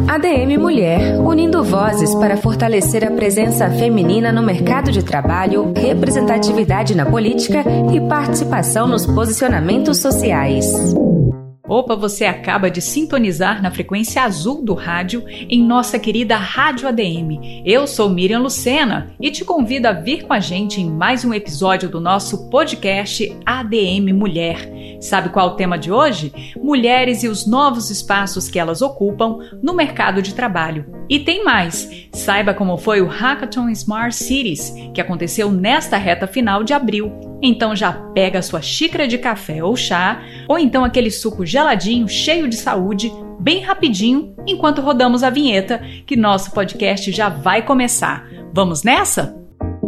ADM Mulher, unindo vozes para fortalecer a presença feminina no mercado de trabalho, representatividade na política e participação nos posicionamentos sociais. Opa, você acaba de sintonizar na frequência azul do rádio em nossa querida Rádio ADM. Eu sou Miriam Lucena e te convido a vir com a gente em mais um episódio do nosso podcast ADM Mulher. Sabe qual é o tema de hoje? Mulheres e os novos espaços que elas ocupam no mercado de trabalho. E tem mais! Saiba como foi o Hackathon Smart Cities, que aconteceu nesta reta final de abril. Então já pega a sua xícara de café ou chá, ou então aquele suco geladinho, cheio de saúde, bem rapidinho, enquanto rodamos a vinheta, que nosso podcast já vai começar. Vamos nessa?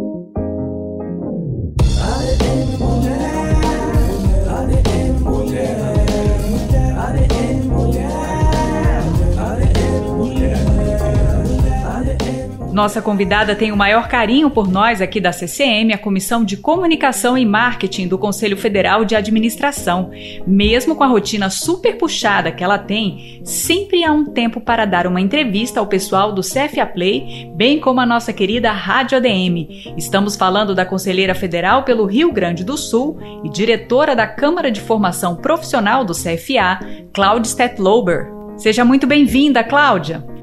Nossa convidada tem o maior carinho por nós aqui da CCM, a Comissão de Comunicação e Marketing do Conselho Federal de Administração. Mesmo com a rotina super puxada que ela tem, sempre há um tempo para dar uma entrevista ao pessoal do CFA Play, bem como a nossa querida Rádio ADM. Estamos falando da conselheira federal pelo Rio Grande do Sul e diretora da Câmara de Formação Profissional do CFA, Cláudia Stetlober. Seja muito bem-vinda, Cláudia!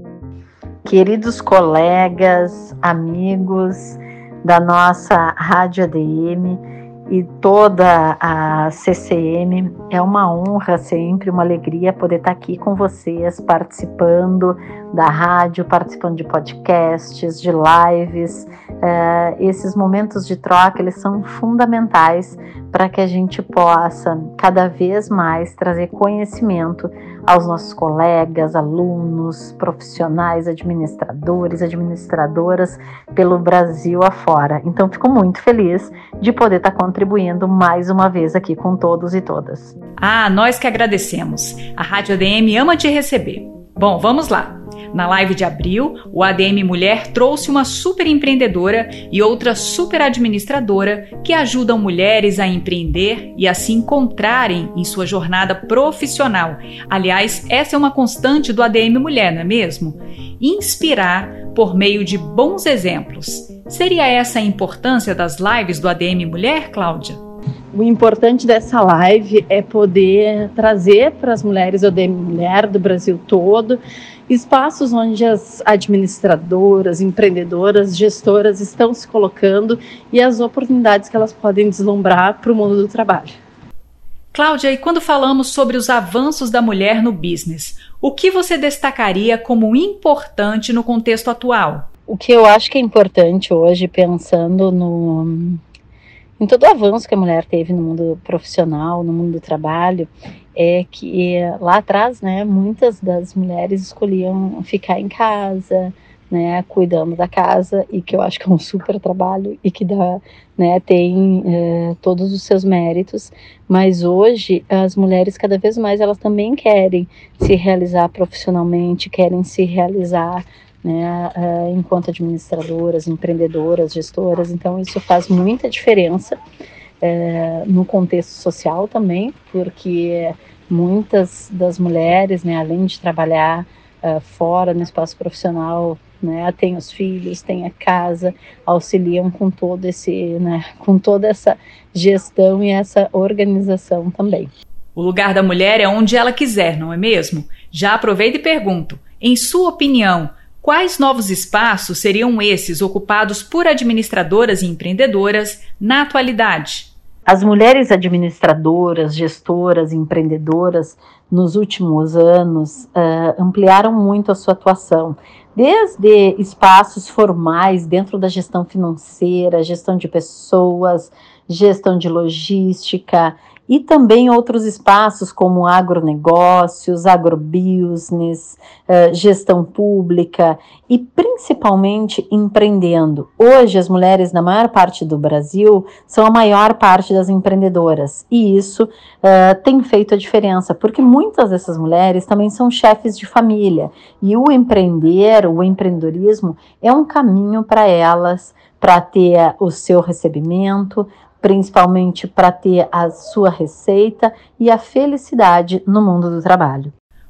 Queridos colegas, amigos da nossa Rádio ADM e toda a CCM, é uma honra sempre, uma alegria poder estar aqui com vocês, participando da rádio, participando de podcasts, de lives. Esses momentos de troca, eles são fundamentais para que a gente possa cada vez mais trazer conhecimento aos nossos colegas, alunos, profissionais, administradores, administradoras pelo Brasil afora. Então, fico muito feliz de poder estar contribuindo mais uma vez aqui com todos e todas. Nós que agradecemos. A Rádio ADM ama te receber. Bom, vamos lá. Na live de abril, o ADM Mulher trouxe uma super empreendedora e outra super administradora que ajudam mulheres a empreender e a se encontrarem em sua jornada profissional. Aliás, essa é uma constante do ADM Mulher, não é mesmo? Inspirar por meio de bons exemplos. Seria essa a importância das lives do ADM Mulher, Cláudia? O importante dessa live é poder trazer para as mulheres ADM Mulher do Brasil todo espaços onde as administradoras, empreendedoras, gestoras estão se colocando e as oportunidades que elas podem deslumbrar para o mundo do trabalho. Cláudia, e quando falamos sobre os avanços da mulher no business, o que você destacaria como importante no contexto atual? O que eu acho que é importante hoje, pensando em todo o avanço que a mulher teve no mundo profissional, no mundo do trabalho, é que lá atrás, né, muitas das mulheres escolhiam ficar em casa, né, cuidando da casa, e que eu acho que é um super trabalho e que dá, né, tem todos os seus méritos, mas hoje as mulheres cada vez mais elas também querem se realizar profissionalmente, querem se realizar, né, enquanto administradoras, empreendedoras, gestoras. Então isso faz muita diferença no contexto social também, porque muitas das mulheres, né, além de trabalhar fora no espaço profissional, né, têm os filhos, têm a casa, auxiliam com todo esse, né, com toda essa gestão e essa organização também. O lugar da mulher é onde ela quiser, não é mesmo? Já aproveito e pergunto, em sua opinião, quais novos espaços seriam esses ocupados por administradoras e empreendedoras na atualidade? As mulheres administradoras, gestoras, empreendedoras, nos últimos anos, ampliaram muito a sua atuação, desde espaços formais dentro da gestão financeira, gestão de pessoas, gestão de logística, e também outros espaços como agronegócios, agrobusiness, gestão pública e principalmente empreendendo. Hoje as mulheres na maior parte do Brasil são a maior parte das empreendedoras e isso tem feito a diferença, porque muitas dessas mulheres também são chefes de família e o empreender, o empreendedorismo é um caminho para elas, para ter o seu recebimento, principalmente para ter a sua receita e a felicidade no mundo do trabalho.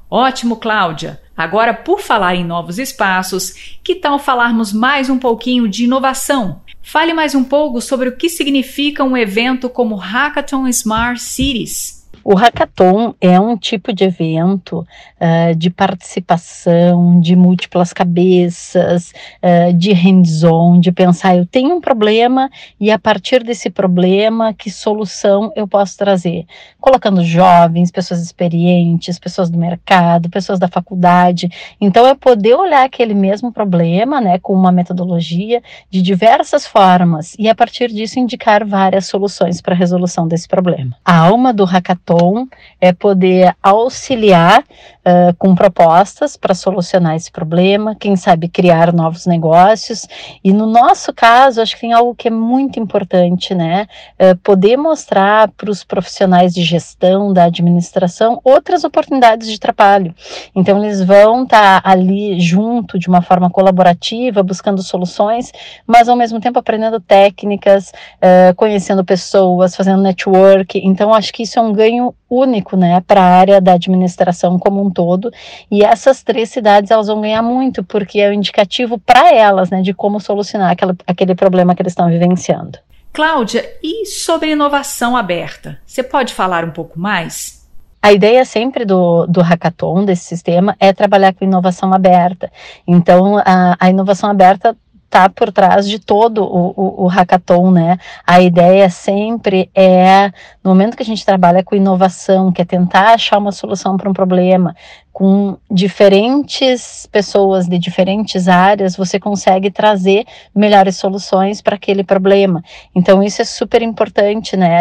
Ótimo, Cláudia! Agora, por falar em novos espaços, que tal falarmos mais um pouquinho de inovação? Fale mais um pouco sobre o que significa um evento como Hackathon Smart Cities. O Hackathon é um tipo de evento de participação, de múltiplas cabeças, de hands-on, de pensar, eu tenho um problema e a partir desse problema, que solução eu posso trazer? Colocando jovens, pessoas experientes, pessoas do mercado, pessoas da faculdade. Então, é poder olhar aquele mesmo problema, né, com uma metodologia de diversas formas e a partir disso indicar várias soluções para a resolução desse problema. A alma do Hackathon é poder auxiliar com propostas para solucionar esse problema, quem sabe criar novos negócios, e no nosso caso, acho que tem algo que é muito importante, né, poder mostrar para os profissionais de gestão, da administração, outras oportunidades de trabalho. Então, eles vão estar ali junto, de uma forma colaborativa, buscando soluções, mas ao mesmo tempo aprendendo técnicas, conhecendo pessoas, fazendo network. Então, acho que isso é um ganho único, né, para a área da administração como um todo, e essas 3 cidades elas vão ganhar muito, porque é o indicativo para elas, né, de como solucionar aquele problema que eles estão vivenciando. Cláudia, e sobre inovação aberta? Você pode falar um pouco mais? A ideia sempre do Hackathon, desse sistema, é trabalhar com inovação aberta. Então, a inovação aberta está por trás de todo o Hackathon, né? A ideia sempre é, no momento que a gente trabalha com inovação, que é tentar achar uma solução para um problema, com diferentes pessoas de diferentes áreas, você consegue trazer melhores soluções para aquele problema. Então, isso é super importante, né?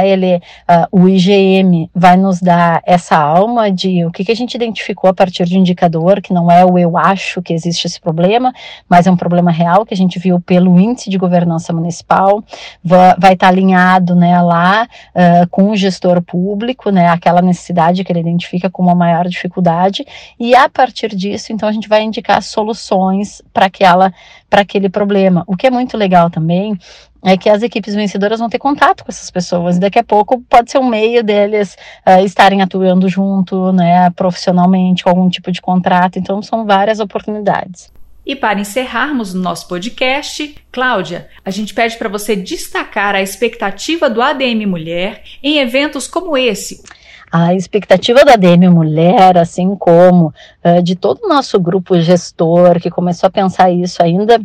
O IGM vai nos dar essa alma de o que a gente identificou a partir de um indicador, que não é o eu acho que existe esse problema, mas é um problema real que a gente viu pelo índice de governança municipal, vai estar alinhado, né, lá com o gestor público, né, aquela necessidade que ele identifica como a maior dificuldade, e a partir disso, então, a gente vai indicar soluções para aquele problema. O que é muito legal também é que as equipes vencedoras vão ter contato com essas pessoas, e daqui a pouco pode ser um meio deles estarem atuando junto, né, profissionalmente, com algum tipo de contrato. Então, são várias oportunidades. E para encerrarmos o nosso podcast, Cláudia, a gente pede para você destacar a expectativa do ADM Mulher em eventos como esse. A expectativa da ADM Mulher, assim como de todo o nosso grupo gestor, que começou a pensar isso ainda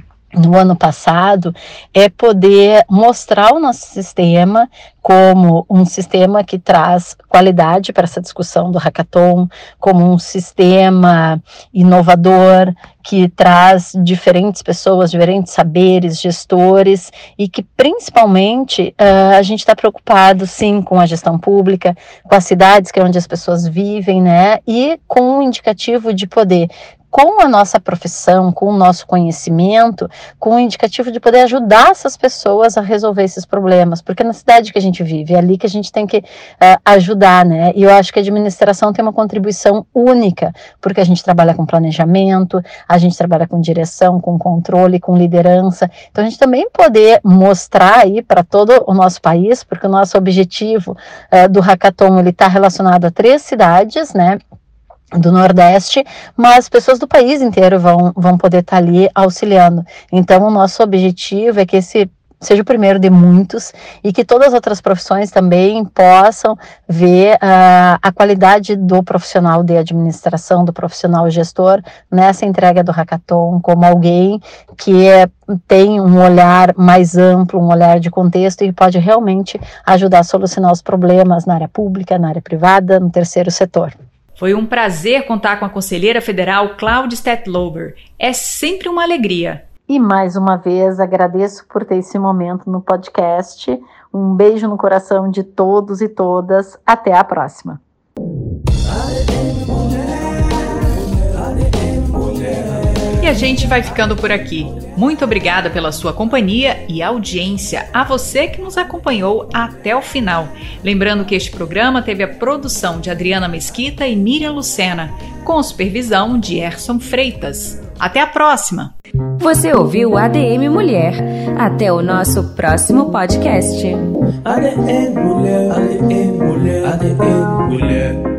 no ano passado, é poder mostrar o nosso sistema como um sistema que traz qualidade para essa discussão do Hackathon, como um sistema inovador, que traz diferentes pessoas, diferentes saberes, gestores, e que principalmente a gente está preocupado sim com a gestão pública, com as cidades que é onde as pessoas vivem, né, e com o indicativo de poder, com a nossa profissão, com o nosso conhecimento, com o indicativo de poder ajudar essas pessoas a resolver esses problemas, porque é na cidade que a gente vive, é ali que a gente tem que ajudar, né? E eu acho que a administração tem uma contribuição única, porque a gente trabalha com planejamento, a gente trabalha com direção, com controle, com liderança. Então, a gente também poder mostrar aí para todo o nosso país, porque o nosso objetivo do Hackathon, ele está relacionado a 3 cidades, né, do Nordeste, mas pessoas do país inteiro vão poder estar ali auxiliando. Então, o nosso objetivo é que esse seja o primeiro de muitos e que todas as outras profissões também possam ver a qualidade do profissional de administração, do profissional gestor nessa entrega do Hackathon, como alguém que tem um olhar mais amplo, um olhar de contexto e pode realmente ajudar a solucionar os problemas na área pública, na área privada, no terceiro setor. Foi um prazer contar com a conselheira federal Cláudia Stetlober. É sempre uma alegria. E mais uma vez agradeço por ter esse momento no podcast. Um beijo no coração de todos e todas. Até a próxima. E a gente vai ficando por aqui. Muito obrigada pela sua companhia e audiência, a você que nos acompanhou até o final. Lembrando que este programa teve a produção de Adriana Mesquita e Miriam Lucena, com supervisão de Erson Freitas. Até a próxima! Você ouviu ADM Mulher. Até o nosso próximo podcast. ADM Mulher, ADM Mulher, ADM Mulher.